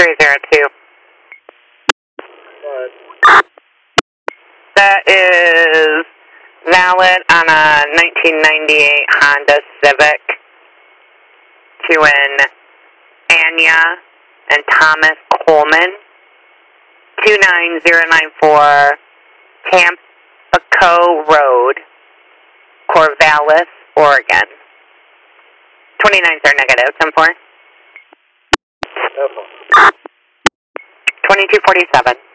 2302. That is valid on a 1998 Honda Civic to an Anya and Thomas Coleman, 29094 Tampico Road, Corvallis, Oregon. 29s are negative, 10-4. 2247.